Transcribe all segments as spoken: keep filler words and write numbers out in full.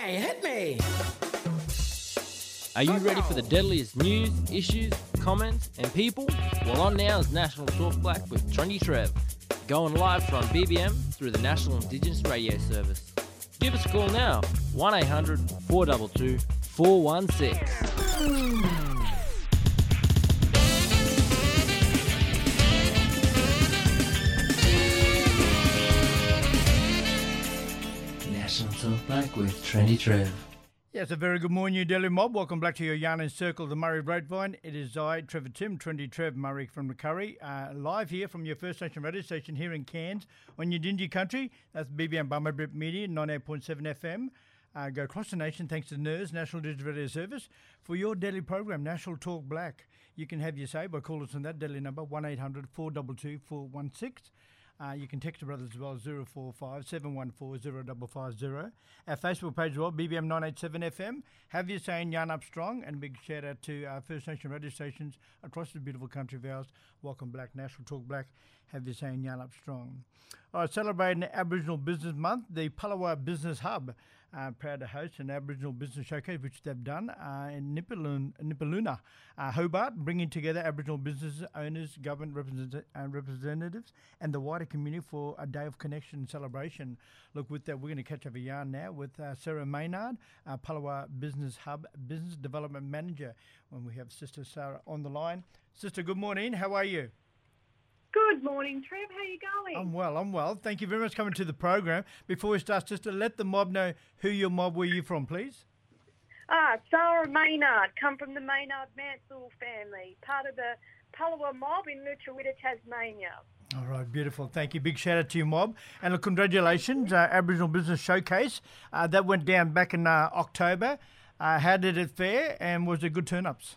Hey, hit me! Are you ready for the deadliest news, issues, comments, and people? Well, on now is National Talk Black with Trendy Trev, going live from B B M through the National Indigenous Radio Service. Give us a call now, one eight hundred four two two four one six. National Talk Black with Trendy Trev. Yes, a very good morning, New Delhi mob. Welcome back to your Yarn and Circle, the Murray Grapevine. It is I, Trevor Tim, Trendy Trev Murray from the Curry, uh, live here from your First Nation radio station here in Cairns on your Dingy country. That's B B M Bummerbip Media, ninety-eight point seven F M. Uh, go across the nation thanks to N E R S, National Digital Radio Service, for your daily program, National Talk Black. You can have your say by calling us on that daily number, one eight hundred four two two four one six. Uh, you can text the brothers as well, zero four five seven one four zero five five zero. Our Facebook page as well, B B M nine eighty-seven F M. Have you saying Yarn Up Strong, and a big shout out to our First Nation radio stations across the beautiful country of ours. Welcome Black, National Talk Black. Have you saying Yarn Up Strong. All right, celebrating Aboriginal Business Month, the Palawa Business Hub. Uh, proud to host an Aboriginal business showcase, which they've done uh, in Nipaluna, Nipaluna uh, Hobart, bringing together Aboriginal business owners, government represent- uh, representatives, and the wider community for a day of connection and celebration. Look, with that, we're going to catch up a yarn now with uh, Sarah Maynard, uh, Palawa Business Hub Business Development Manager, when we have Sister Sarah on the line. Sister, good morning. How are you? Good morning, Trev. How are you going? I'm well, I'm well. Thank you very much for coming to the program. Before we start, just to let the mob know who your mob were you from, please. Ah, Sarah Maynard, come from the Maynard Mansell family, part of the Palawa mob in Lutruwita, Tasmania. All right, beautiful. Thank you. Big shout out to your mob. And look, congratulations, uh, Aboriginal Business Showcase. Uh, that went down back in uh, October. Uh, how did it fare, and was there good turn-ups?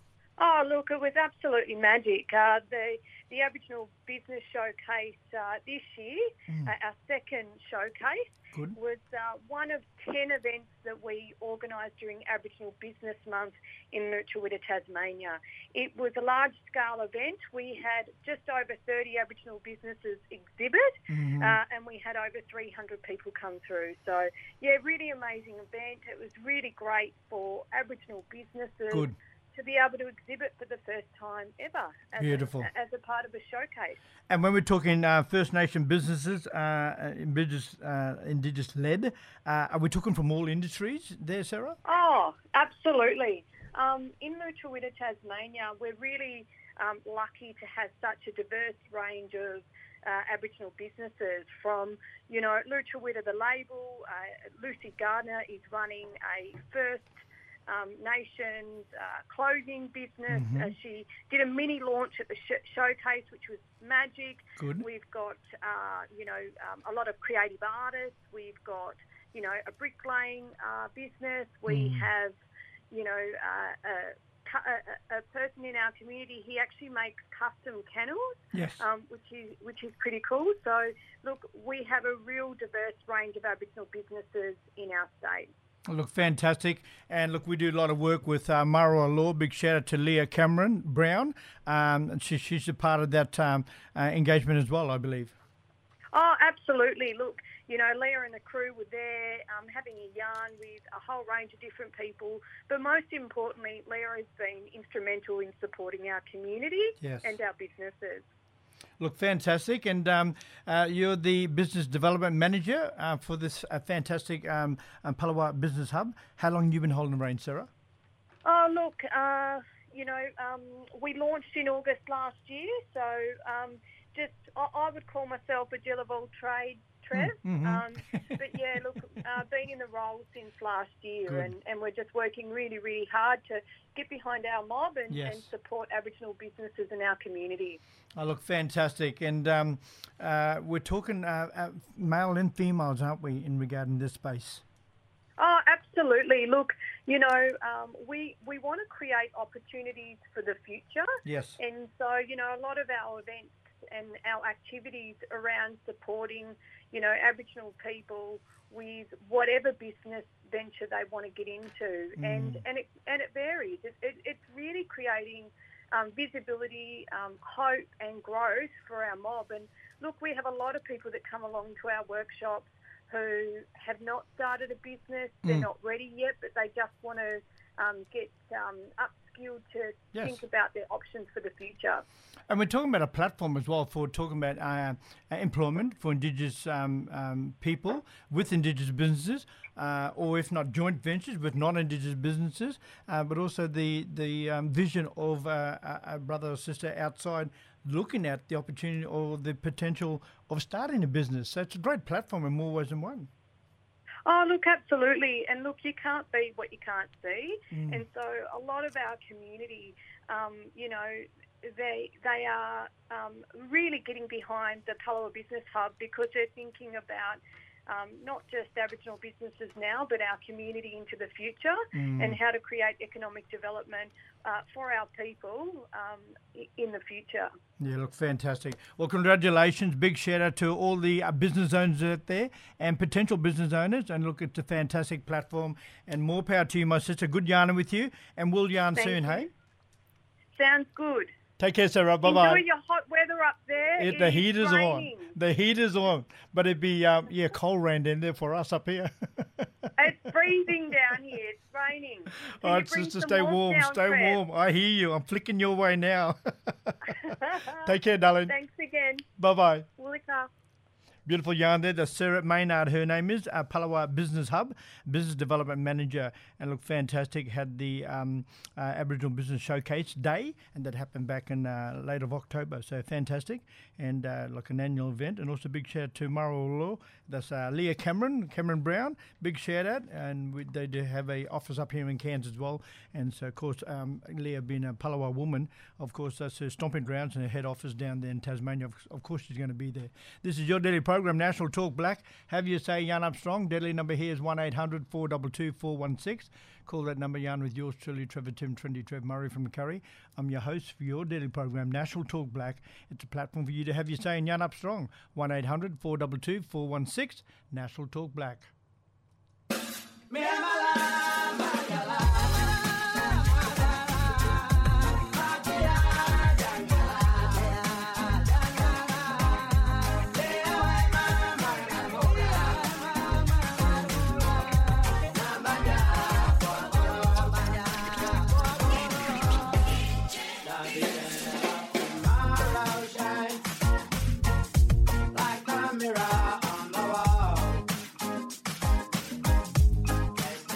Oh, look, it was absolutely magic. Uh, the the Aboriginal Business Showcase uh, this year, mm. uh, our second showcase, Good. was uh, one of ten events that we organised during Aboriginal Business Month in Lutruwita, Tasmania. It was a large-scale event. We had just over thirty Aboriginal businesses exhibit, mm-hmm. uh, and we had over three hundred people come through. So, yeah, really amazing event. It was really great for Aboriginal businesses. Good. To be able to exhibit for the first time ever as, Beautiful. A, as a part of a showcase. And when we're talking uh, First Nation businesses, uh, indigenous, uh, indigenous-led, uh, are we talking from all industries there, Sarah? Oh, absolutely. Um, in Lutruwita, Tasmania, we're really um, lucky to have such a diverse range of uh, Aboriginal businesses from, you know, Lutruwita, the label. Uh, Lucy Gardner is running a first Um, Nations uh, clothing business. Mm-hmm. Uh, she did a mini launch at the sh- showcase, which was magic. Good. We've got, uh, you know, um, a lot of creative artists. We've got, you know, a bricklaying uh, business. We mm. have, you know, uh, a, a, a person in our community. He actually makes custom kennels, yes. um, which is which is pretty cool. So, look, we have a real diverse range of Aboriginal businesses in our state. Look, fantastic. And look, we do a lot of work with uh, Marawa Law. Big shout out to Leah Cameron Brown. Um, and she, she's a part of that um, uh, engagement as well, I believe. Oh, absolutely. Look, you know, Leah and the crew were there um, having a yarn with a whole range of different people. But most importantly, Leah has been instrumental in supporting our community yes. and our businesses. Look, fantastic. And um, uh, you're the Business Development Manager uh, for this uh, fantastic um, um, Palawa Business Hub. How long have you been holding the reins, Sarah? Oh, look, uh, you know, um, we launched in August last year. So um, just, I, I would call myself a Jill of all trade, Trev. Mm-hmm. Um, but yeah, look, uh, been in the role since last year, and, and we're just working really, really hard to get behind our mob and, yes. and support Aboriginal businesses in our community. Oh, look, fantastic. And um, uh, we're talking uh, uh, male and females, aren't we, in regarding this space? Oh, absolutely. Look, you know, um, we we want to create opportunities for the future. Yes. And so, you know, a lot of our events and our activities around supporting, you know, Aboriginal people with whatever business venture they want to get into, mm. and and it and it varies. It, it, it's really creating um, visibility, um, hope, and growth for our mob. And look, we have a lot of people that come along to our workshops who have not started a business. They're Mm. not ready yet, but they just want to um, get um, upskilled to Yes. think about their options for the future. And we're talking about a platform as well for talking about uh, employment for Indigenous um, um, people with Indigenous businesses, uh, or if not joint ventures with non-Indigenous businesses, uh, but also the the um, vision of uh, a a brother or sister outside looking at the opportunity or the potential of starting a business. So it's a great platform in more ways than one. Oh, look, absolutely. And look, you can't be what you can't see. Mm. And so a lot of our community, um, you know, they they are um, really getting behind the Palawa Business Hub because they're thinking about um, not just Aboriginal businesses now, but our community into the future Mm. and how to create economic development uh, for our people um, i- in the future. Yeah, look, fantastic. Well, congratulations. Big shout out to all the uh, business owners out there and potential business owners. And look, it's a fantastic platform. And more power to you, my sister. Good yarning with you. And we'll yarn Thank soon, you. hey? Sounds good. Take care, Sarah. Bye-bye. Enjoy your hot weather up there. It, It the is heat is raining. on. The heat is on. But it'd be, um, yeah, cold rain down there for us up here. It's freezing down here. It's raining. Can All you right, bring sister, some stay warmth warm. down, Stay Trev? warm. I hear you. I'm flicking your way now. Take care, darling. Thanks again. Bye-bye. Wulika. Beautiful yarn there. That's Sarah Maynard, her name is, uh, Palawa Business Hub, Business Development Manager. And look, fantastic. Had the um, uh, Aboriginal Business Showcase Day, and that happened back in uh, late of October. So fantastic. And uh, like an annual event. And also big shout out to Marolo. That's uh, Leah Cameron, Cameron Brown. Big shout out. And we, they do have a office up here in Cairns as well. And so, of course, um, Leah being a Palawa woman, of course, that's her stomping grounds and her head office down there in Tasmania. Of, of course, she's going to be there. This is your daily program, National Talk Black. Have you say Yarn Up Strong. Deadly number here is one eight hundred four two two four one six. Call that number, Yarn, with yours truly, Trevor Tim, Trendy Trev Murray from Curry. I'm your host for your daily program, National Talk Black. It's a platform for you to have you saying Yarn Up Strong. one eight hundred four two two four one six. National Talk Black. Like a mirror on the wall.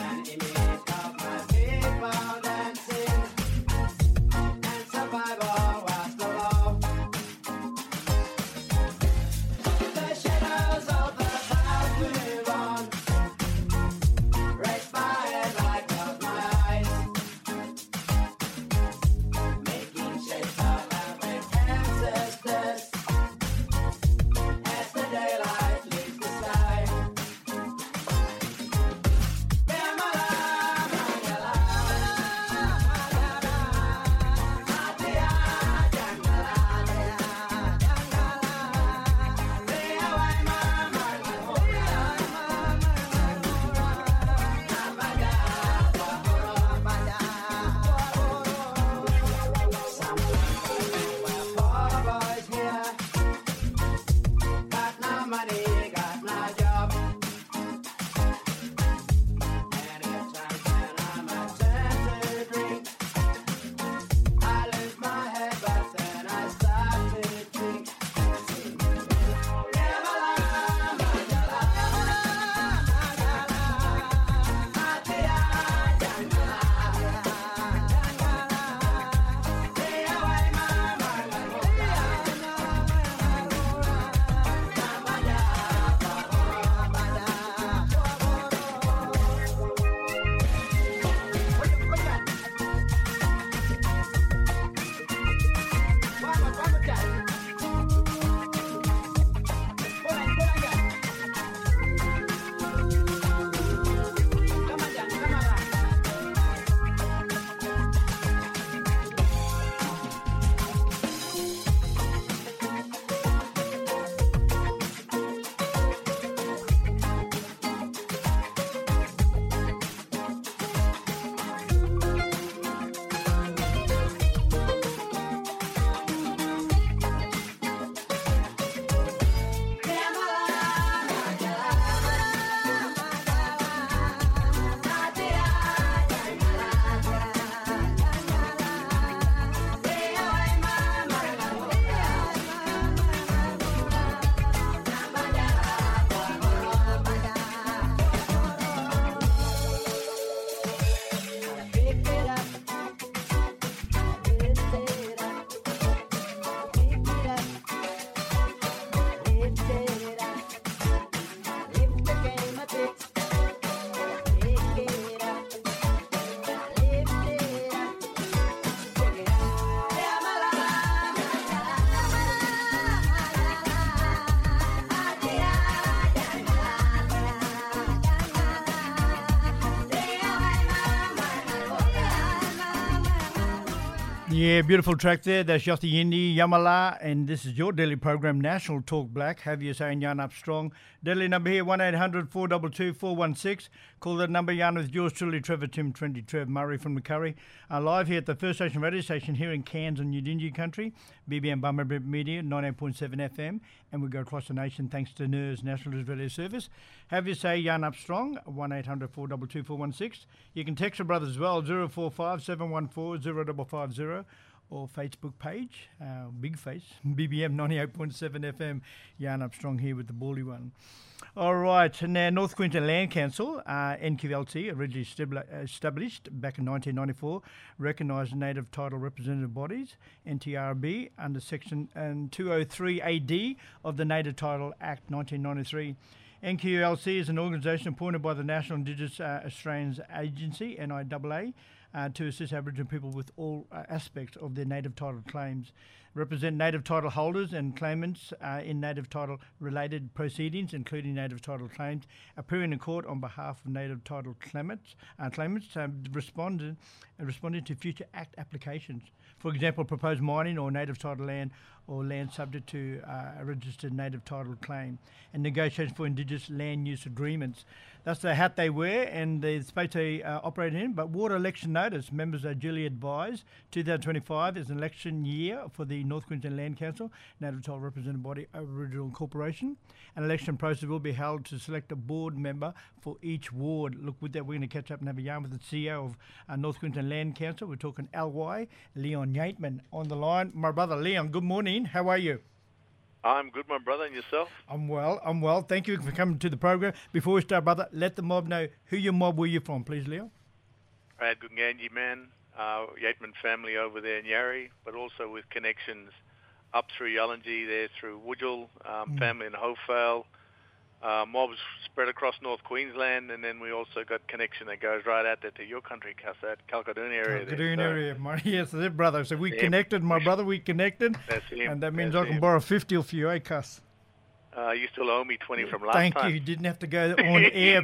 Yeah, beautiful track there. That's Yossi Yindi, Yamala, and this is your daily program, National Talk Black. Have you saying Yarn Up Strong. Daily number here, one eight hundred four two two four one six. Call that number, Yarn with yours truly, Trevor Tim, twenty Trev Murray from Macquarie. Uh, live here at the First Station radio station here in Cairns on Udingi country, B B M Bummer Media, ninety-eight point seven F M, and we go across the nation thanks to N E R S National News Radio Service. Have you say Yarn Up Strong, one eight hundred four two two four one six. You can text your brothers as well, zero four five seven one four zero five five zero. Or Facebook page, uh, big face, B B M ninety-eight point seven F M, Yarn Up Strong here with the Baldy one. All right, now North Queensland Land Council, uh, N Q L C, originally stabli- established back in nineteen ninety-four, recognised native title representative bodies, N T R B, under Section um, two oh three A D of the Native Title Act nineteen ninety-three. N Q L C is an organisation appointed by the National Indigenous uh, Australians Agency, N I A A, Uh, to assist Aboriginal people with all uh, aspects of their native title claims, represent native title holders and claimants uh, in native title related proceedings, including native title claims, appearing in court on behalf of native title claimants, uh, claimants um, responded, uh, responding to future Act applications. For example, proposed mining or native title land or land subject to uh, a registered native title claim, and negotiations for Indigenous land use agreements. That's the hat they wear and the space they uh, operate in. But water election notice, members are duly advised. twenty twenty-five is an election year for the North Queensland Land Council, Native Title Representative Body Aboriginal Corporation. An election process will be held to select a board member for each ward. Look, with that, we're going to catch up and have a yarn with the C E O of uh, North Queensland Land Council. We're talking L Y, Leon Yateman, on the line. My brother Leon, good morning. How are you? I'm good, my brother, and yourself? I'm well, I'm well. Thank you for coming to the program. Before we start, brother, let the mob know who your mob were you from, please, Leo. Brad Gunganji, man, uh, Yateman family over there in Yarry, but also with connections up through Yallinji, there through Woodjall, um, mm. family in Hofale, uh, mobs spread across North Queensland, and then we also got connection that goes right out there to your country, Cuss, that Kalkadoon area. Kalkadoon so, area, my, yes, that's it, brother. So we yeah. connected, my brother, we connected. That's him. And that means that's I can him. borrow fifty off you, eh, Cuss? Uh, you still owe me twenty from last Thank time. Thank you. You didn't have to go on air.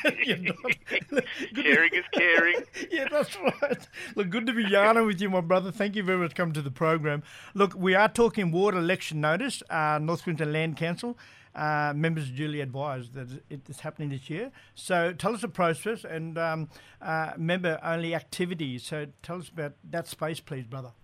Caring is caring. Yeah, that's right. Look, good to be yarning with you, my brother. Thank you very much for coming to the program. Look, we are talking ward election notice, uh, North Queensland Land Council. Uh, members duly advised that it is happening this year. So tell us the process and um, uh, member-only activities. So tell us about that space, please, brother.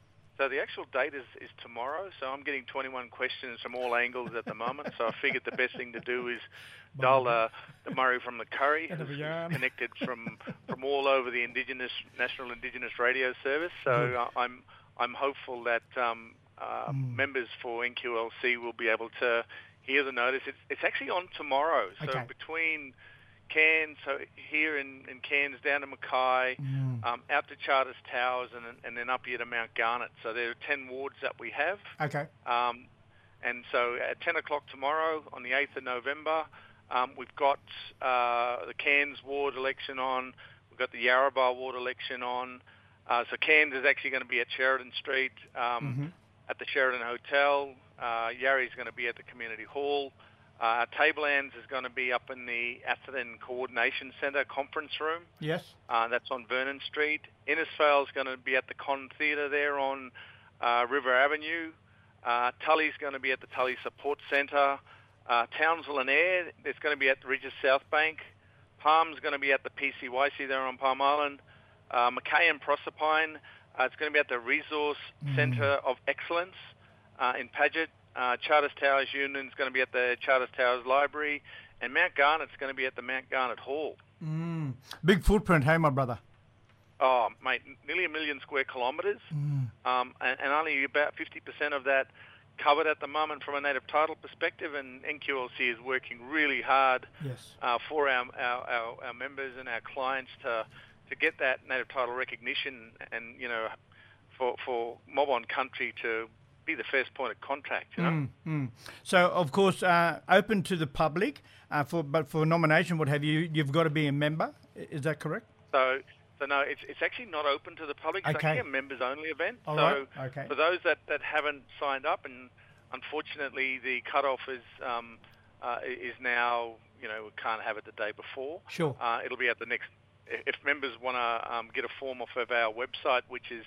So the actual date is, is tomorrow, so I'm getting twenty-one questions from all angles at the moment, so I figured the best thing to do is dial uh, the Murray from the Curry, who's connected from, from all over the Indigenous National Indigenous Radio Service, so uh, I'm I'm hopeful that um, uh, mm. members for N Q L C will be able to hear the notice. It's, it's actually on tomorrow, so okay. between Cairns, so here in, in Cairns, down to Mackay, mm. um, out to Charters Towers, and, and then up here to Mount Garnet. So there are ten wards that we have. Okay. Um, and so at ten o'clock tomorrow, on the eighth of November, um, we've got uh, the Cairns ward election on. We've got the Yarrabah ward election on. Uh, so Cairns is actually going to be at Sheridan Street, um, mm-hmm. at the Sheridan Hotel. Uh, Yarry's going to be at the Community Hall. Uh, Tablelands is going to be up in the Atherton Coordination Centre conference room. Yes. Uh, that's on Vernon Street. Innisfail is going to be at the Con Theatre there on uh, River Avenue. Uh, Tully's going to be at the Tully Support Centre. Uh, Townsville and Ayr is going to be at the Regis South Bank. Palm's going to be at the P C Y C there on Palm Island. Uh, Mackay and Proserpine, uh, it's going to be at the Resource mm. Centre of Excellence uh, in Paget. Uh, Charters Towers Union is going to be at the Charters Towers Library, and Mount Garnet's going to be at the Mount Garnet Hall. Mm. Big footprint, hey, my brother? Oh, mate, nearly a million square kilometres, mm. um, and, and only about fifty percent of that covered at the moment from a native title perspective, and N Q L C is working really hard yes. uh, for our, our, our, our members and our clients to to get that native title recognition, and, you know, for, for mob on country to be the first point of contact, you know. Mm, mm. So, of course, uh, open to the public, uh, for but for nomination, what have you? You've got to be a member. Is that correct? So, so no, it's it's actually not open to the public. It's okay. actually a members-only event. All so, right. Okay. for those that, that haven't signed up, and unfortunately the cut-off is um, uh, is now, you know, we can't have it the day before. Sure. Uh, it'll be at the next. If members want to um, get a form off of our website, which is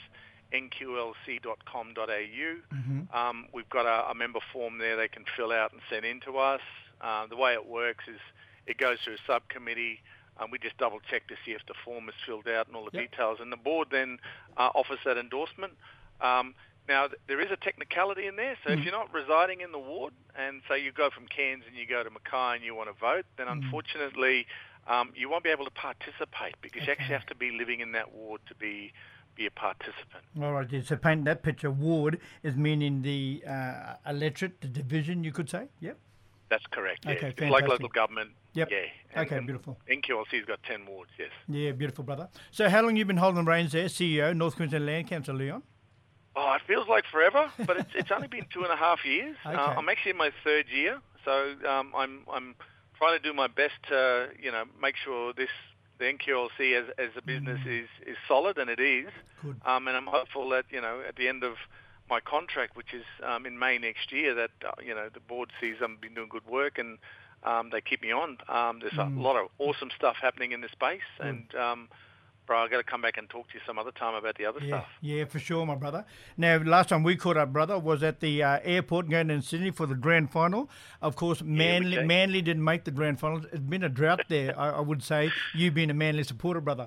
n q l c dot com dot a u. Mm-hmm. Um, we've got a, a member form there they can fill out and send in to us. Uh, the way it works is it goes through a subcommittee. Um, we just double-check to see if the form is filled out and all the Yep. details. And the board then uh, offers that endorsement. Um, now, th- there is a technicality in there. So Mm. if you're not residing in the ward and say you go from Cairns and you go to Mackay and you want to vote, then Mm. unfortunately um, you won't be able to participate because you Okay. actually have to be living in that ward to be be a participant. All right, so paint that picture. Ward is meaning the uh, electorate, the division, you could say. Yep. That's correct, yes. Okay, It's like fantastic. local government. Yep. Yeah. And, Okay, and beautiful. N Q L C's got ten wards, yes. Yeah, beautiful, brother. So how long you been holding the reins there, C E O, North Queensland Land Council, Leon? Oh, it feels like forever, but it's it's only been two and a half years. Okay. Uh, I'm actually in my third year, so um, I'm I'm trying to do my best to you know make sure this the N Q L C as as a business Mm. is is solid, and it is. Good. Um, and I'm hopeful that you know at the end of my contract, which is um, in May next year, that uh, you know the board sees I'm been doing good work and um, they keep me on. Um, there's Mm. a lot of awesome stuff happening in this space, Good. and um, bro, I've got to come back and talk to you some other time about the other Yeah, stuff. yeah, for sure, my brother. Now, last time we caught up, brother, was at the uh, airport going in Sydney for the grand final. Of course, Manly did. Manly didn't make the grand final. It's been a drought there, I, I would say. You being a Manly supporter, brother.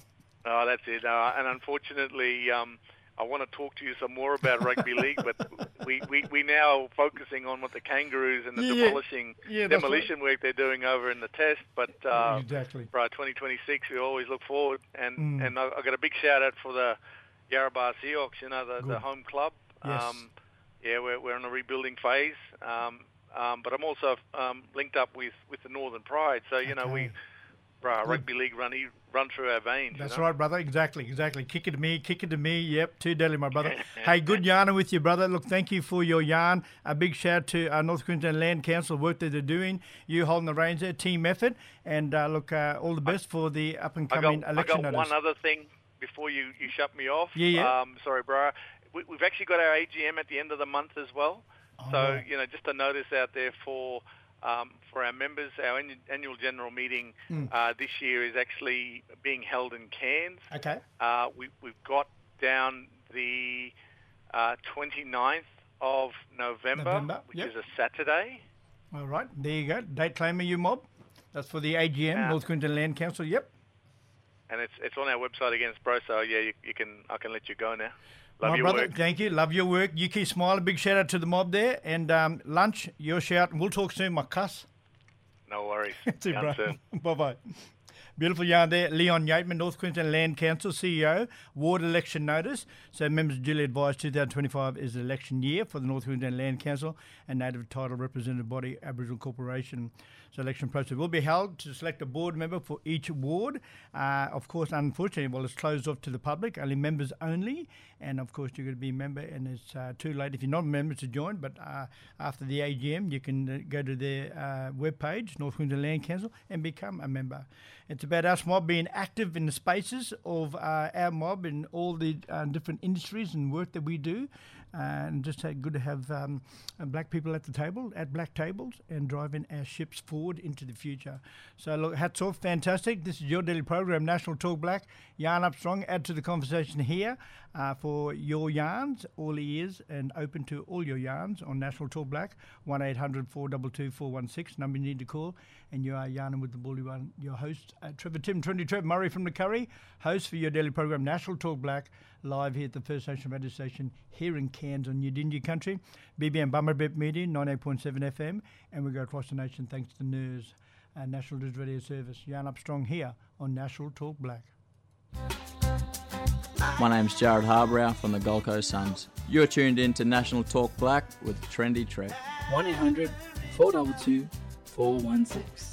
Oh, that's it. Uh, and unfortunately, um, I want to talk to you some more about rugby league, but we, we, we now focusing on what the Kangaroos and the Yeah, demolishing yeah, that's demolition work they're doing over in the test. But uh, Exactly. for our twenty twenty-six, we always look forward. And Mm. and I, I got a big shout out for the Yarrabah Seahawks, you know, the, the Good. home club. Yes. Um, yeah, we're we're in a rebuilding phase. Um, um, but I'm also um, linked up with, with the Northern Pride, so you know Okay. we. Bro, rugby league run run through our veins. That's you know? right, brother. Exactly, exactly. Kick it to me, kick it to me. Yep, too deadly, my brother. Hey, good yarning with you, brother. Look, thank you for your yarn. A big shout to uh, North Queensland Land Council, work that they're doing. You holding the reins there, team effort. And uh, look, uh, all the best for the up and I got, coming I election got notice. one other thing before you, you shut me off. Yeah, yeah. Um, sorry, bro. We, we've actually got our A G M at the end of the month as well. Oh, so, right. you know, just a notice out there for um, for our members, our annu- annual general meeting Mm. uh, this year is actually being held in Cairns. Okay. Uh, we, we've got down the uh, twenty-ninth of November, November, which yep. is a Saturday. All right, there you go. Date claimer, you mob. That's for the A G M, Yeah. North Queensland Land Council. Yep. And it's it's on our website against bro, so yeah, you, you can I can let you go now. Love my your brother, work. thank you. Love your work. You keep smiling. Big shout out to the mob there. And um, lunch, your shout. And we'll talk soon, my cuss. No worries. See you, Done bro. soon. Bye-bye. Beautiful yarn there. Leon Yateman, North Queensland Land Council, C E O, ward election notice. So members duly advised twenty twenty-five is the election year for the North Queensland Land Council and Native Title Representative Body Aboriginal Corporation. So election process will be held to select a board member for each ward. Uh, of course, unfortunately, well, it's closed off to the public, only members only. And of course, you're going to be a member, and it's uh, too late if you're not a member to join. But uh, after the A G M, you can uh, go to their uh, webpage, North Queensland Land Council, and become a member. It's about us mob being active in the spaces of uh, our mob in all the uh, different industries and work that we do. Uh, and just uh, good to have um, uh, black people at the table, at black tables, and driving our ships forward into the future. So, look, hats off, fantastic. This is your daily program, National Talk Black. Yarn up strong, add to the conversation here uh, for your yarns, all ears, and open to all your yarns on National Talk Black, one eight hundred four two two four one six, number you need to call. And you are yarning with the bully one, your host, uh, Trevor Tim, Trinity Trev Murray from the Curry, host for your daily program, National Talk Black, live here at the First Nation radio station here in Cairns on Yidinji country, B B M Bummerbip Media, ninety-eight point seven F M, and we go across the nation thanks to N E R S, uh, National News Radio Service. Yarn up strong here on National Talk Black. My name's Jared Harbrow from the Gold Coast Suns. You're tuned in to National Talk Black with Trendy Trev. one eight hundred four two two four one six.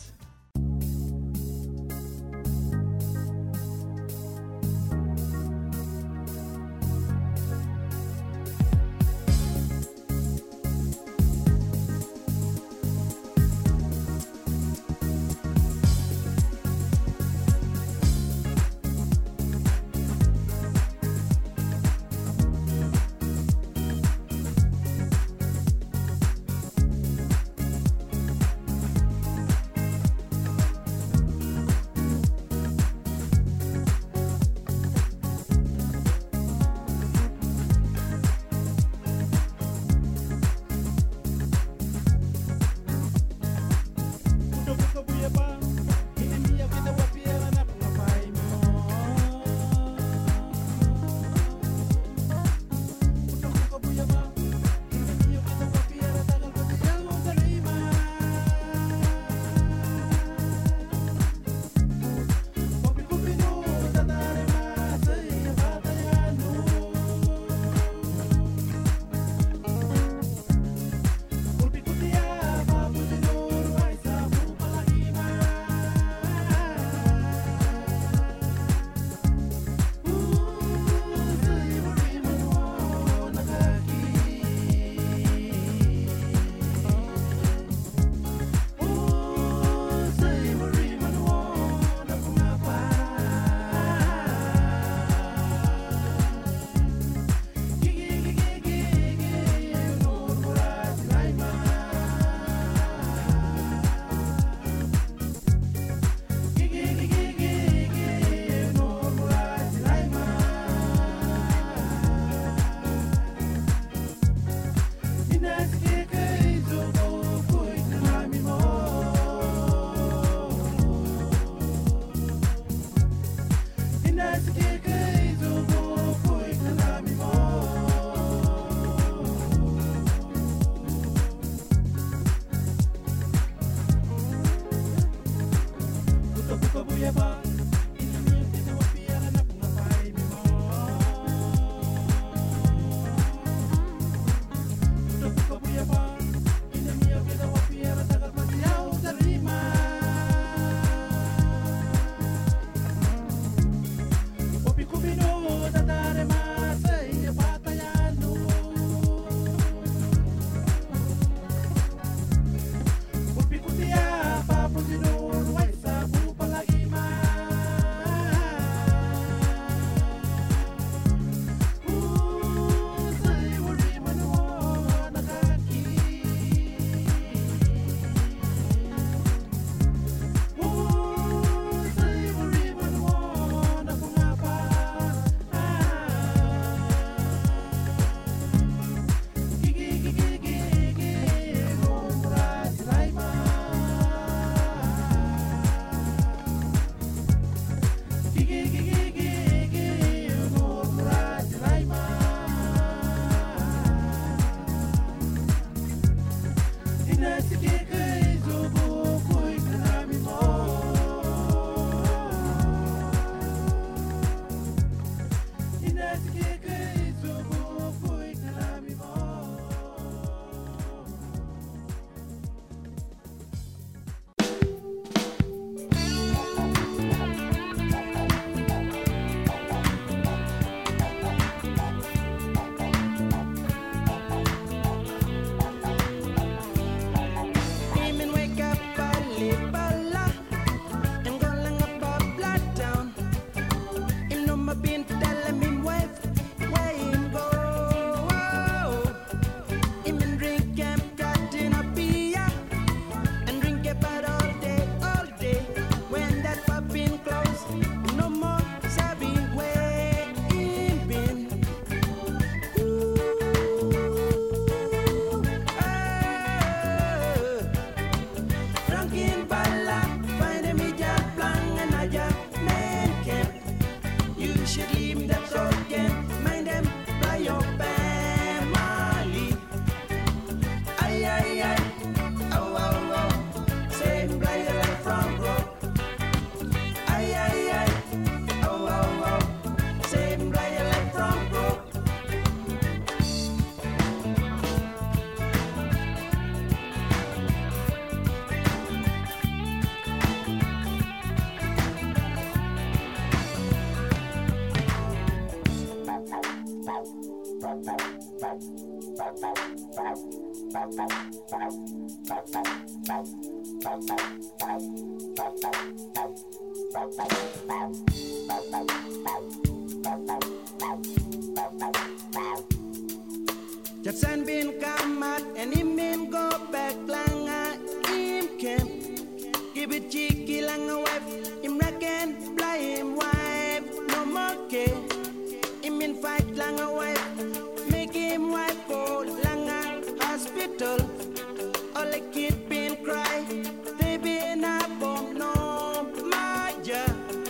Jackson bin kamat and him him go back langa him can give it cheeky langa wife him reckon fly him wife no more care him in fight langa wife make him wife go langa hospital all the kid been cry they been a bomb no maja.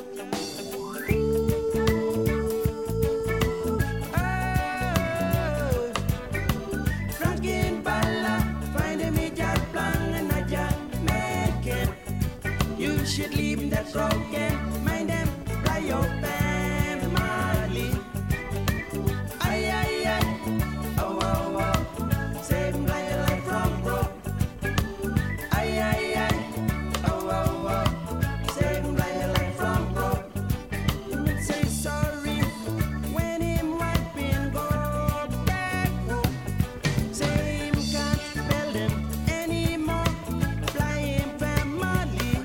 You should leave that broken, mind them, fly your family. Ay, ay, ay, oh, oh, oh, save him like a life from broke. Ay, ay, ay, oh, oh, oh, save him like a life from broke. You would say sorry when him wife been go back home. Say him can't spell them anymore, fly him family.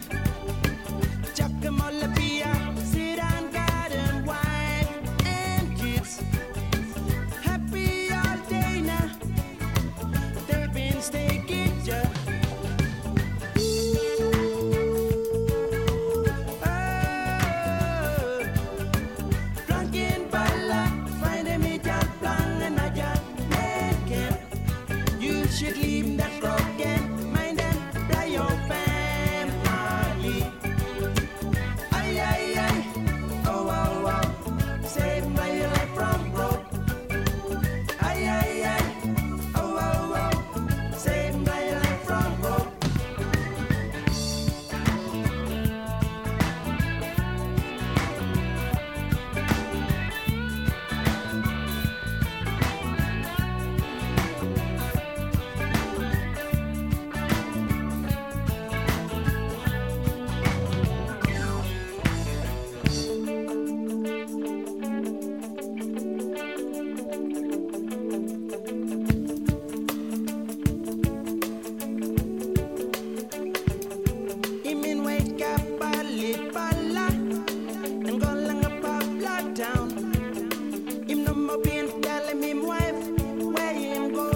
Sit down, garden, wife and kids. Happy all day now. They've been staking ya. Oh, drunken balla, find a major plan and a job making. You should leave that broken mind and fly your family. Ay, ay, ay, oh, oh, oh, save my life from broke. Ay, ay, ay, oh, oh, oh, save my life from broke. Imin wait kapali pala and go lang a pabla town. Him no more been telling him wife where him go.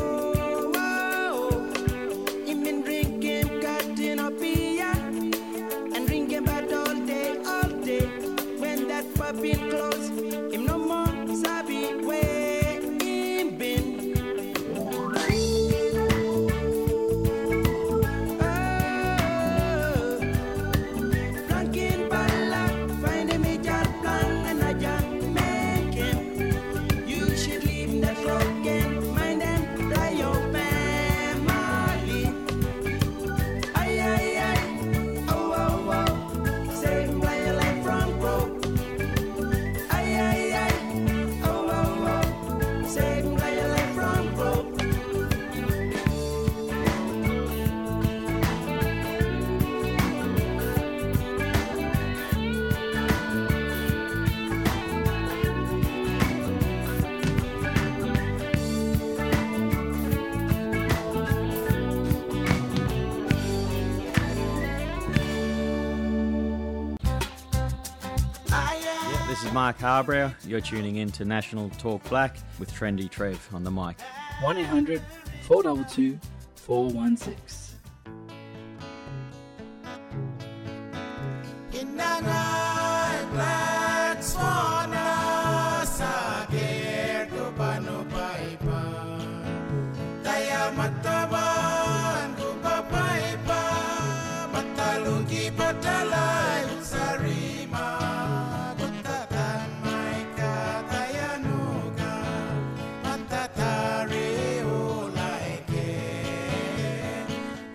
Imin drink him cutting up beer and drink him bad all day, all day. When that pub been closed, him no more sabi where him been. Drunken balla, find a major plan and a job making. You should leave that broken mind and fly your family. Ay, ay, ay, oh, oh, oh, save my life from broke. Ay, ay, ay, oh, oh, oh, save my life from broke. Yeah, this is Mark Harbrow. You're tuning in to National Talk Black with Trendy Trev on the mic. one eight hundred four two two four one six. Inanay black swan sa gerdo panupaipa kaya mataban ko papaipa matalugi patalay sarima kutatan may katayanuga matatari ulaike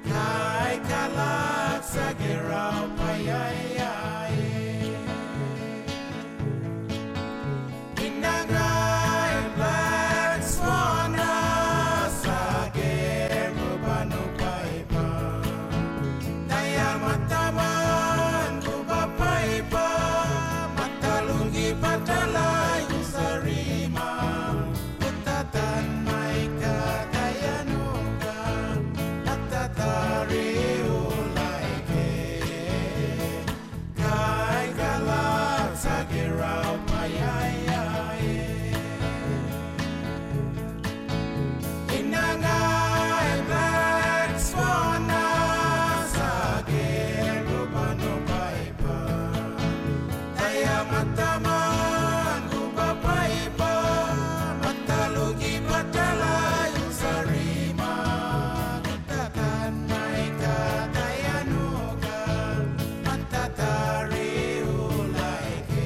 mataman kupapaipa matalugi patalayu sarima kutakan maika tayanuka matatari ulaike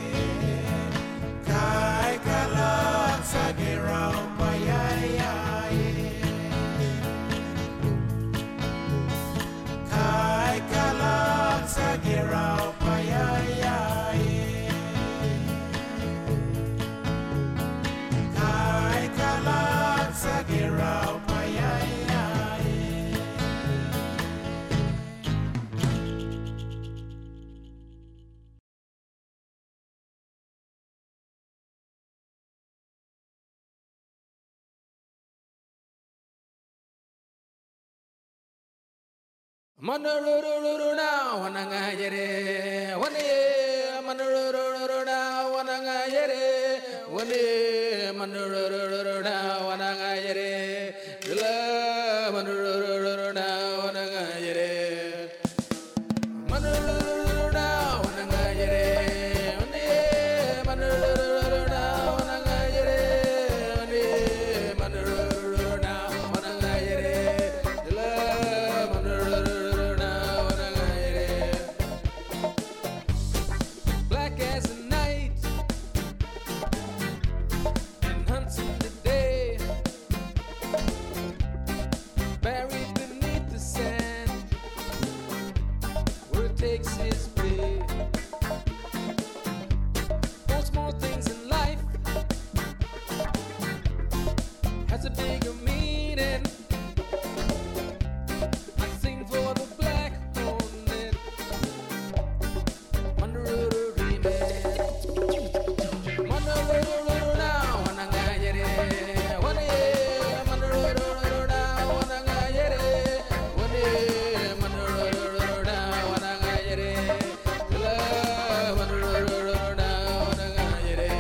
kai kalak sagirau payayaye kai kalak sagirau payayaye kai kalak sagirau payayaye Manurururuna wanangayere wane manurururuna wanangayere wane manurururuna wanangayere la manurururuna wanangayere manurururuna wanangayere wane manurururuna wanangayere wane manurururuna wanangayere la manurururuna wanangayere black as the night and hunting the day, buried beneath the sand where it takes its pay. All small things in life has a bigger meaning. I sing for the black hornet under a remix. Manurururuna wanangayere wane manurururuna wanangayere wane manurururuna wanangayere la manurururuna wanangayere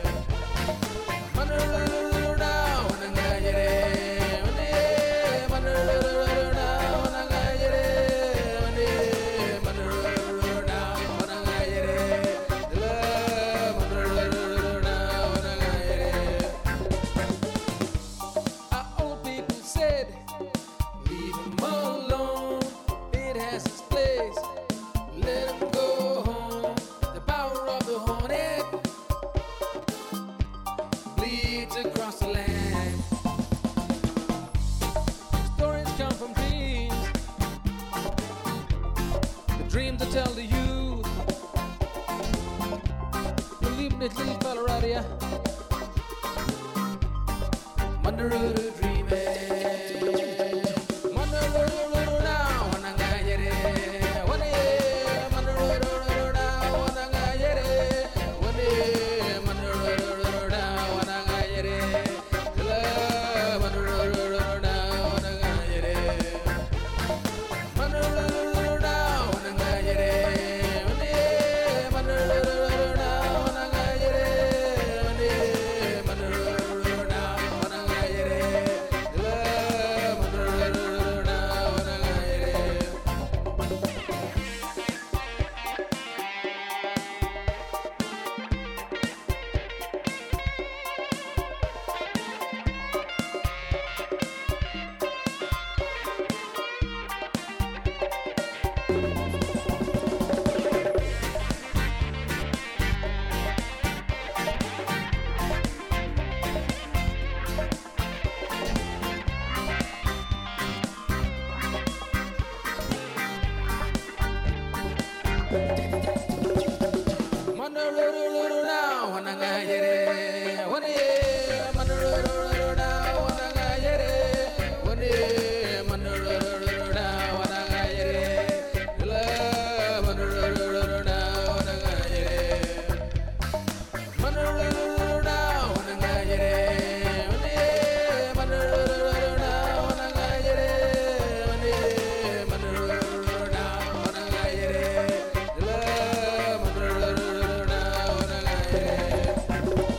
manurururuna wanangayere wane manurururuna wanangayere wane manurururuna wanangayere la manurururuna wanangayere. Our old people said, leave him alone, it has its place, let him go home. The power of the hornet bleeds across the land. Stories come from dreams, the dreams I tell to you. Believe me, this little fella right here, Manururu dreaming. Manurururuna wanangayere wane manurururuna wanangayere wane manurururuna wanangayere la manurururuna wanangayere manurururuna wanangayere wane manurururuna wanangayere wane manurururuna wanangayere la manurururuna wanangayere. Manurururuna wanangayere wane manurururuna wanangayere wane manurururuna wanangayere la manurururuna wanangayere manurururuna wanangayere wane manurururuna wanangayere wane manurururuna wanangayere la manurururuna wanangayere.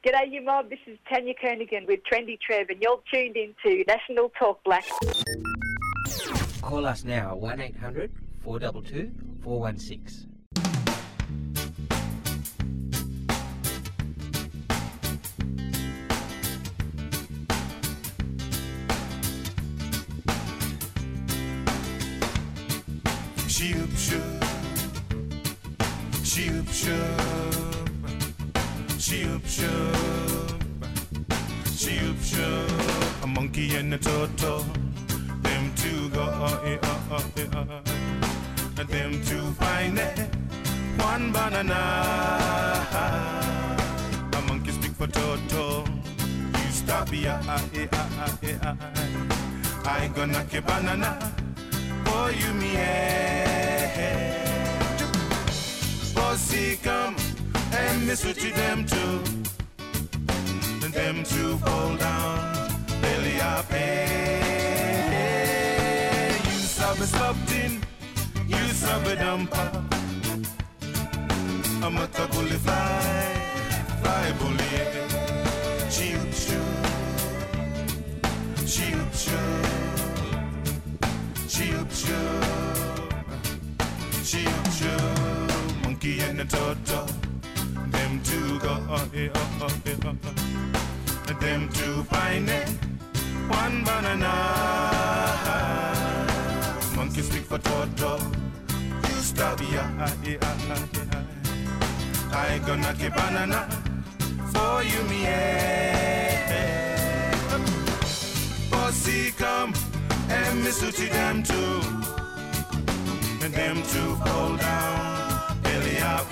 G'day, you mob. This is Tanya Kernigan with Trendy Trev, and you're tuned into National Talk Black. Call us now, one eight hundred four two two four one six. Shoop, shoop, shoop, shoop, shoop, shoop, shoop, shoop. A monkey and a turtle, them two go, uh, eh, uh, uh, eh, uh. And them two find it, one banana. A monkey speak for turtle, you stop, yeah, uh, eh, uh, uh, eh, uh. I gonna keep banana. For you, me, eh. Bossy come and miss what you them too. And them two fall down, belly up, eh. You sub a something, you sub a dumper. I'm a bully fly, fly bully, eh. Shoot, shoot, shoot, shoot. Shoop, shoop, shoop, shoop. Monkey and the turtle, them two go, uh, eh, uh, uh, eh, uh, uh. Them two find it, one banana. Monkey speak for turtle, you stop, yeah, uh, eh, uh, uh, eh, uh. I gonna keep banana for you, me, eh. Bossy come. And miss to them too, and them two fall down, belly up,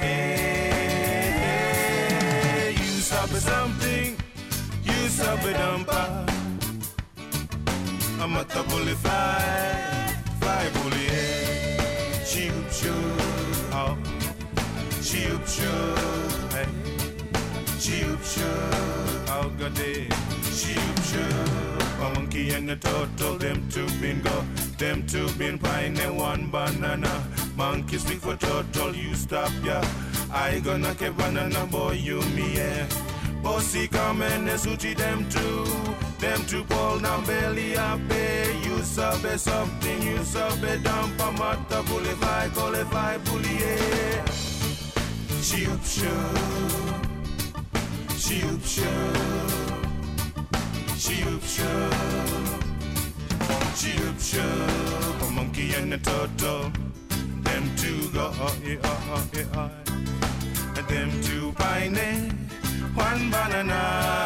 hey, you sub something, you sub a dumper. I'm a bully fly, fly bully, hey, shoop, shoop, oh, shoop, shoop, hey, shoop, shoop, oh, good day, shoop, shoop. A monkey and a turtle, them two been go, them two been pine and one banana. Monkey speak for turtle, you stop, yeah. I gonna keep banana, boy, you me, yeah. Bossy come and suchi them two, them two pull down belly up, eh. You sub a something, you sub a dump, a mata bully fly, call a fly bully, yeah. Shoop, shoop, shoop, shoop. Shoop, shoop, shoop, shoop. A monkey and a turtle, them two go, oh, eh, oh, oh, eh, oh. And them two pine, one banana.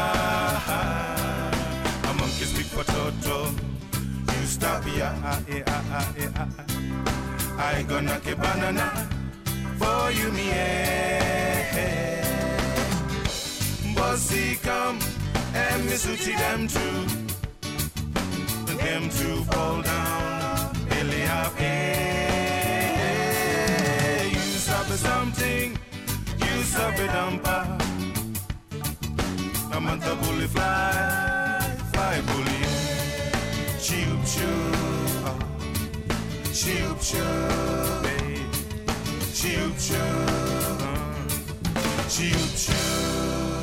A monkey speak for turtle, you stop, yeah, eh, ah, eh, ah. I gonna keep banana for you, me, eh. Bossy come. And miss to them too, and them two fall down, belly up, hey, you sub something, you sub a dumper. I'm a bully fly, fly bully, shoop, shoop, shoop, shoop, hey, shoop, shoop, shoop, shoop.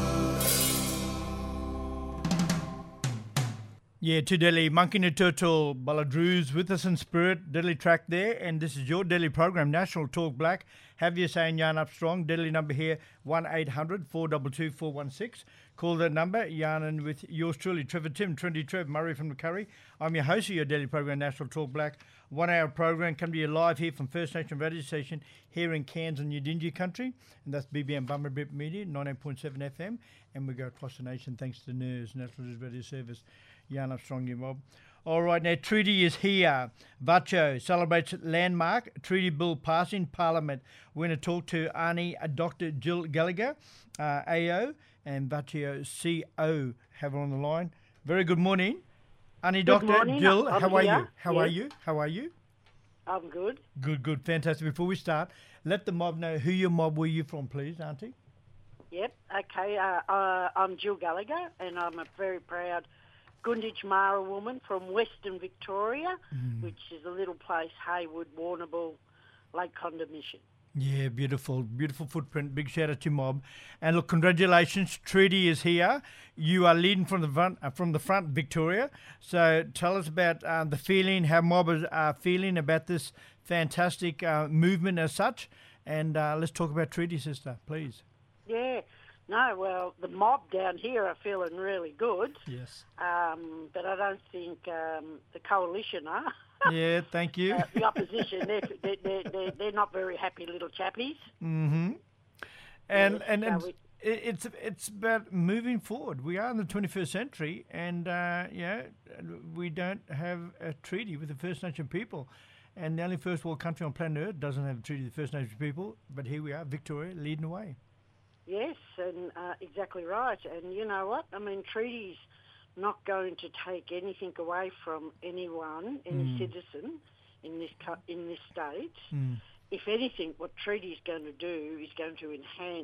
Yeah, to Delhi, Monkey and the Turtle, Balladroos with us in spirit, Delhi track there, and this is your Delhi program, National Talk Black. Have you saying yarn up strong? Delhi number here, one eight hundred four two two four one six. Call that number, yarning with yours truly, Trevor Tim, Trendy Trev, Murray from the Curry. I'm your host of your Delhi program, National Talk Black. One hour program, come to you live here from First Nation Radio Station here in Cairns and Yidinji country, and that's B B M Bummerbip Media, ninety-eight point seven F M, and we go across the nation thanks to N E R S, National News Radio Service. Yarn up strong, you mob. All right, now Treaty is here. Vacho celebrates landmark Treaty Bill passing Parliament. We're going to talk to Arnie, uh, Doctor Jill Gallagher, uh, A O, and Vacho C O have her on the line. Very good morning. Arnie, Doctor morning. Jill, I'm how are here. you? How Yes. are you? How are you? I'm good. Good, good, fantastic. Before we start, let the mob know who your mob were you from, please, Auntie. Yep, okay. Uh, uh, I'm Jill Gallagher, and I'm a very proud Gunditj Mara woman from Western Victoria, mm. which is a little place, Haywood, Warrnambool, Lake Conda Mission. Yeah, beautiful, beautiful footprint. Big shout out to Mob, and look, congratulations, Treaty is here. You are leading from the front, uh, from the front, Victoria. So tell us about uh, the feeling, how Mob is uh, feeling about this fantastic uh, movement as such, and uh, let's talk about Treaty, sister, please. Yeah. No, well, the mob down here are feeling really good. Yes. Um, but I don't think um, the coalition are. Yeah, thank you. Uh, the opposition, they're, they're, they're, they're not very happy little chappies. Mm-hmm. And, Yes, and, so and we- it- it's it's about moving forward. We are in the twenty-first century, and uh, yeah, we don't have a treaty with the First Nation people. And the only first world country on planet Earth doesn't have a treaty with the First Nation people. But here we are, Victoria, leading the way. Yes, and uh, exactly right. And you know what? I mean, treaties not going to take anything away from anyone, any Mm. citizen in this co- in this state. Mm. If anything, what treaty is going to do is going to enhance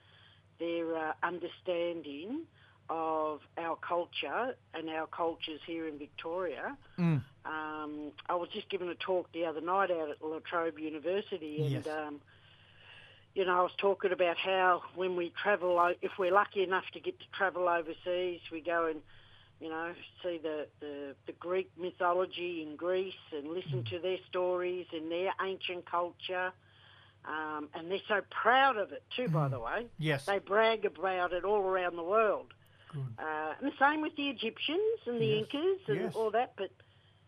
their uh, understanding of our culture and our cultures here in Victoria. Mm. Um, I was just giving a talk the other night out at La Trobe University, and Yes. um, you know, I was talking about how when we travel, o- if we're lucky enough to get to travel overseas, we go and, you know, see the, the, the Greek mythology in Greece and listen to their stories and their ancient culture. Um, and they're so proud of it too, by the way. Yes. They brag about it all around the world. Good. Uh, and the same with the Egyptians and the Yes. Incas and Yes. all that. But,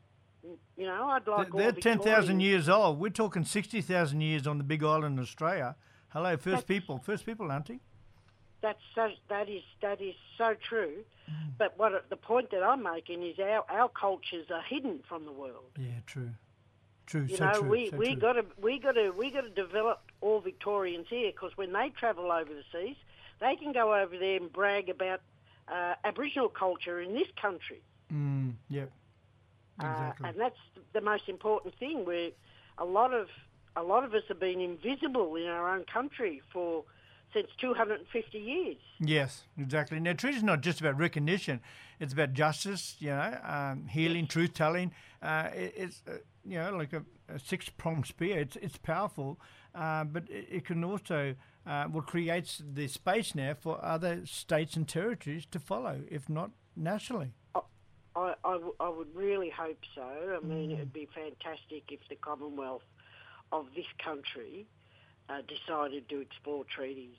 you know, I'd like all They're ten thousand Victorians- years old. We're talking sixty thousand years on the big island in Australia. Hello, first That's- people. First people, auntie. That's so, that is that is so true. Mm. But what the point that I'm making is our, our cultures are hidden from the world. Yeah, true. True, You so know, true. we so we true. got to we got to we got to develop all Victorians here, because when they travel over the seas, they can go over there and brag about uh, Aboriginal culture in this country. Mm, yep. Exactly. Uh, and that's the most important thing. Where a lot of a lot of us have been invisible in our own country for since two hundred fifty years. Yes, exactly. Now, treaty is not just about recognition; it's about justice. You know, um, healing, truth telling. Uh, it, it's uh, you know like a, a six-pronged spear. It's it's powerful, uh, but it, it can also uh, well creates the space now for other states and territories to follow, if not nationally. I, I, w- I would really hope so. I mean, Mm. it would be fantastic if the Commonwealth of this country uh, decided to explore treaties.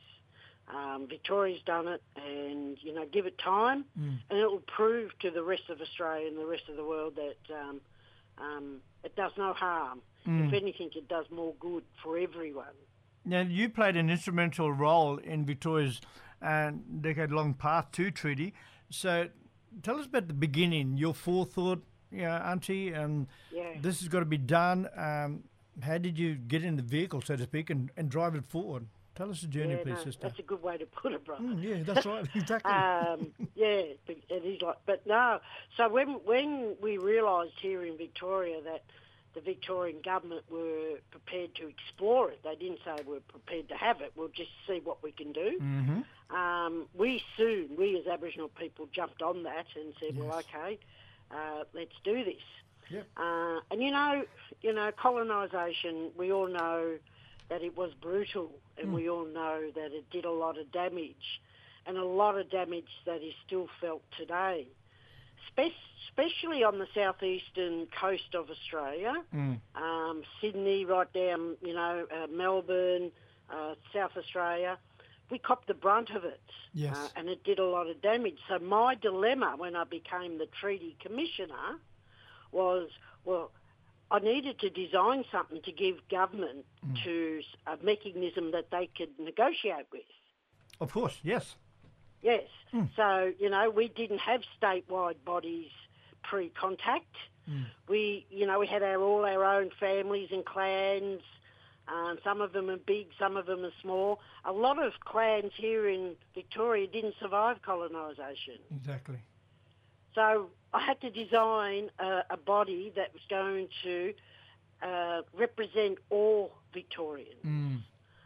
Um, Victoria's done it, and, you know, give it time, Mm. and it will prove to the rest of Australia and the rest of the world that um, um, it does no harm. Mm. If anything, it does more good for everyone. Now, you played an instrumental role in Victoria's uh, decade-long path to treaty. So, tell us about the beginning, your forethought, you know, Auntie, and Yeah. this has got to be done. Um, how did you get in the vehicle, so to speak, and, and drive it forward? Tell us the journey, Yeah, please, no, sister. that's a good way to put it, brother. Mm, yeah, that's right, exactly. um, yeah, it it is like, but no. So when when we realised here in Victoria that the Victorian government were prepared to explore it, they didn't say we're prepared to have it. We'll just see what we can do. Mm-hmm. Um, we soon, we as Aboriginal people, jumped on that and said, well, Yes. okay, uh, let's do this. Yep. Uh, and you know, you know, colonisation. We all know that it was brutal, and Mm. we all know that it did a lot of damage, and a lot of damage that is still felt today, Spe- especially on the southeastern coast of Australia, Mm. um, Sydney, right down, you know, uh, Melbourne, uh, South Australia. We copped the brunt of it, Yes. uh, and it did a lot of damage. So my dilemma when I became the Treaty Commissioner was, well, I needed to design something to give government Mm. to a mechanism that they could negotiate with. Of course, yes. Yes. Mm. So, you know, we didn't have statewide bodies pre-contact. Mm. We, you know, we had our all our own families and clans. Um, some of them are big, some of them are small. A lot of clans here in Victoria didn't survive colonisation. Exactly. So I had to design a, a body that was going to uh, represent all Victorians. Mm.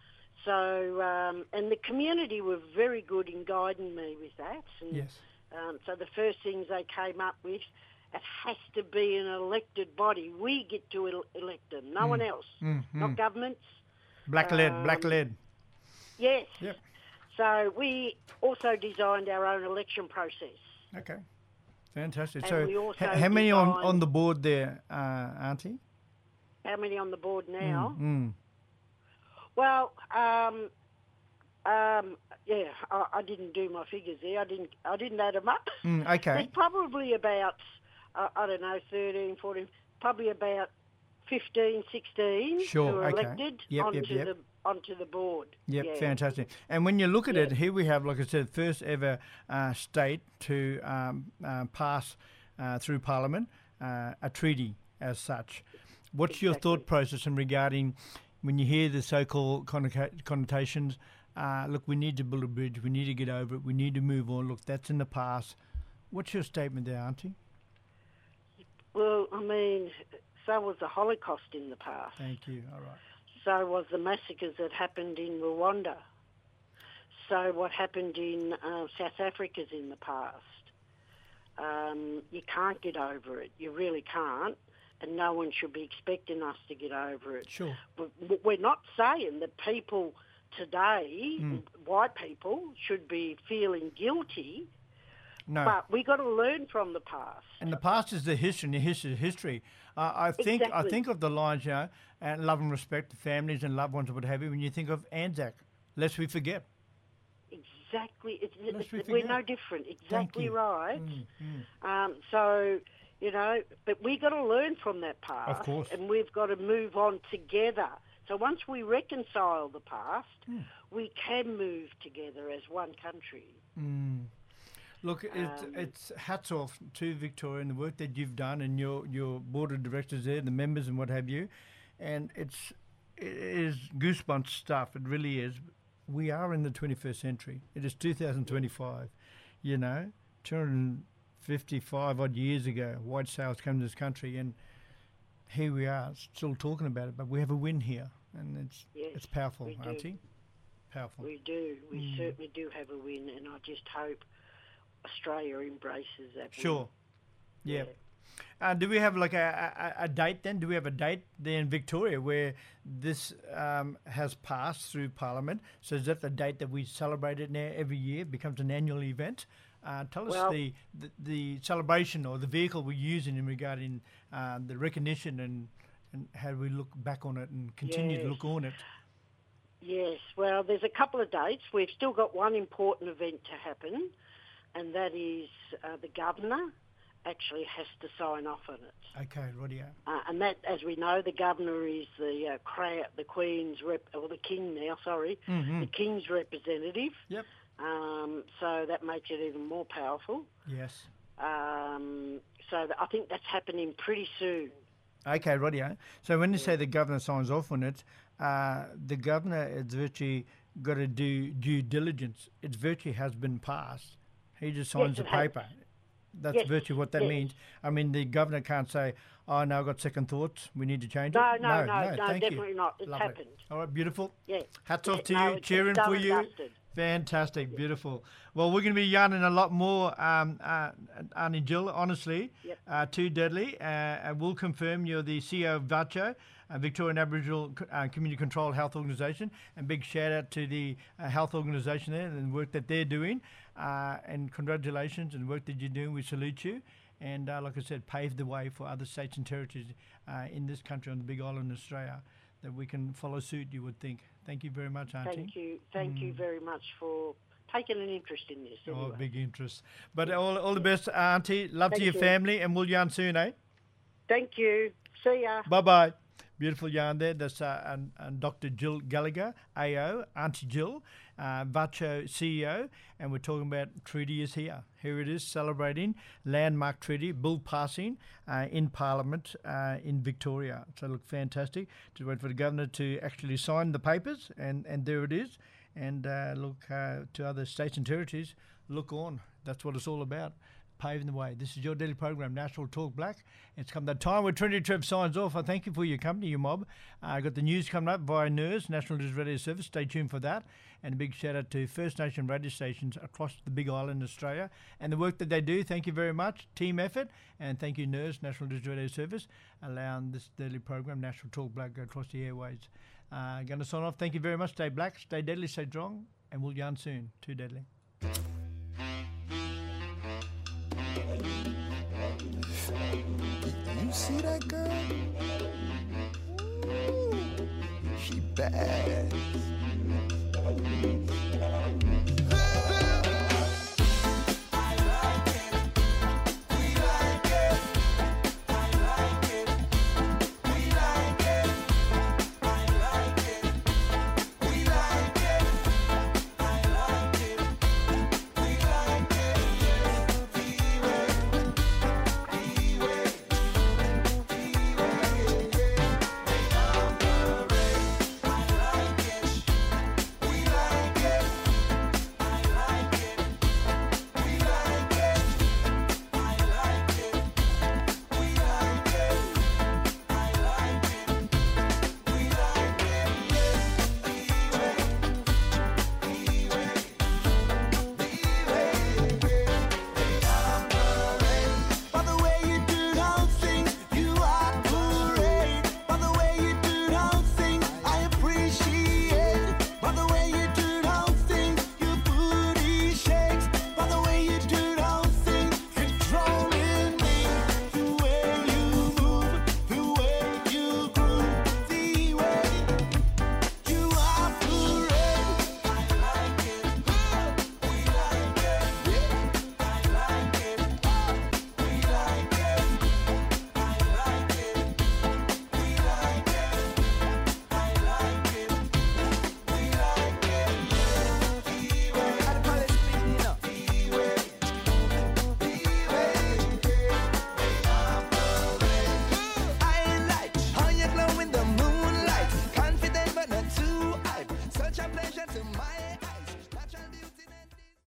So, um, and the community were very good in guiding me with that. And, Yes. um, so the first things they came up with, it has to be an elected body. We get to el- elect them, no Mm. one else. Mm, Not mm. governments, Black lead, black Um, lead. Yes. Yep. So we also designed our own election process. Okay. Fantastic. And so we also h- how many on, designed- on the board there, uh, Auntie? How many on the board now? Mm, mm. Well, um, um, yeah, I, I didn't do my figures there. I didn't. I didn't add them up. Mm, okay. There's probably about, uh, I don't know, thirteen, fourteen, probably about fifteen, sixteen Sure, who were okay. elected Yep, onto yep, yep. the onto the board. Yep, yeah. fantastic. And when you look at Yeah. it, here we have, like I said, first ever uh, state to um, uh, pass uh, through Parliament uh, a treaty as such. What's your thought process in regarding when you hear the so-called connoca- connotations? Uh, look, we need to build a bridge. We need to get over it. We need to move on. Look, that's in the past. What's your statement there, Auntie? Well, I mean, so was the Holocaust in the past. Thank you. All right. So was the massacres that happened in Rwanda. So what happened in uh, South Africa's in the past. Um, you can't get over it. You really can't. And no one should be expecting us to get over it. Sure. But we're not saying that people today, Mm. white people, should be feeling guilty. No. But we got to learn from the past. And the past is the history, and the history is history. Uh, I think I Exactly. think of the lines, you know, and love and respect the families and loved ones, and what have you. When you think of Anzac, lest we forget. Exactly. It's, Lest we it's, we're forget. no different. Thank Exactly you. right. Mm, mm. Um, so, you know, but we got to learn from that past. Of course. And we've got to move on together. So once we reconcile the past, Mm. we can move together as one country. Mm. Look, it's, Um, it's hats off to Victoria and the work that you've done and your, your board of directors there, the members and what have you. And it's it is goosebumps stuff. It really is. We are in the twenty-first century. It is two thousand twenty-five. You know, two hundred fifty-five odd years ago, white sails came to this country, and here we are, still talking about it. But we have a win here, and it's Yes, it's powerful, we do. Auntie. Powerful. We do. We Mm. certainly do have a win, and I just hope Australia embraces that Sure. win. Yeah. Uh, do we have like a, a, a date then? Do we have a date there in Victoria where this um, has passed through Parliament? So is that the date that we celebrate it now every year? It becomes an annual event. Uh, tell us Well- the, the the celebration or the vehicle we're using in regarding uh, the recognition and, and how we look back on it and continue to Yes. look on it. Yes, well, there's a couple of dates. We've still got one important event to happen, and that is uh, the governor actually has to sign off on it. Okay, rightio. Uh, and that, as we know, the governor is the uh, crown, the Queen's rep, or the King now. Sorry, Mhm. the King's representative. Yep. Um, so that makes it even more powerful. Yes. Um, so th- I think that's happening pretty soon. Okay, rightio. So when you say the governor signs off on it, uh, the governor has virtually got to do due diligence. It virtually has been passed. He just signs Yes, the it has. paper. That's Yes, virtually what that yes. means. I mean, the governor can't say, "Oh, no, I've got second thoughts. We need to change No, it." no, no, no, thank definitely you. not. It's Lovely. happened. All right, beautiful. Yeah. Hats Yeah, off to no, you, it's- it's cheering done for and you. dusted. Fantastic, beautiful. Well, we're going to be yarning a lot more, um, uh, Auntie Jill, honestly. Yep. Uh, too deadly. Uh, and we'll confirm you're the C E O of VACCO, uh, Victorian Aboriginal uh, Community Controlled Health Organisation. And big shout out to the uh, health organisation there and the work that they're doing. Uh, and congratulations and the work that you're doing. We salute you. And uh, like I said, pave the way for other states and territories uh, in this country on the big island of Australia that we can follow suit, you would think. Thank you very much, Auntie. Thank you. Thank you Mm. very much for taking an interest in this. Oh, Anyway. big interest. But all, all the best, Auntie. Love to Thank your you. family, and we'll yarn soon, eh? Thank you. See ya. Bye-bye. Beautiful yarn there. That's uh, and, and Doctor Jill Gallagher, A O, Auntie Jill, uh, VACCO C E O, and we're talking about treaty is here. Here it is, celebrating landmark treaty, bill passing uh, in Parliament uh, in Victoria. So look, fantastic. Just wait for the governor to actually sign the papers, and, and there it is. And uh, look uh, to other states and territories, look on. That's what it's all about. Paving the way. This is your daily program, National Talk Black. It's come that time where Trinity Trev signs off. I thank you for your company, your mob. I uh, got the news coming up via N E R S, National News Radio Service. Stay tuned for that. And a big shout out to First Nation radio stations across the big island, Australia, and the work that they do. Thank you very much. Team effort. And thank you, N E R S, National News Radio Service, allowing this daily program, National Talk Black, go across the airways. Uh, going to sign off. Thank you very much. Stay black, stay deadly, stay strong, and we'll yarn soon. Too deadly. You see that girl? Ooh, she bad.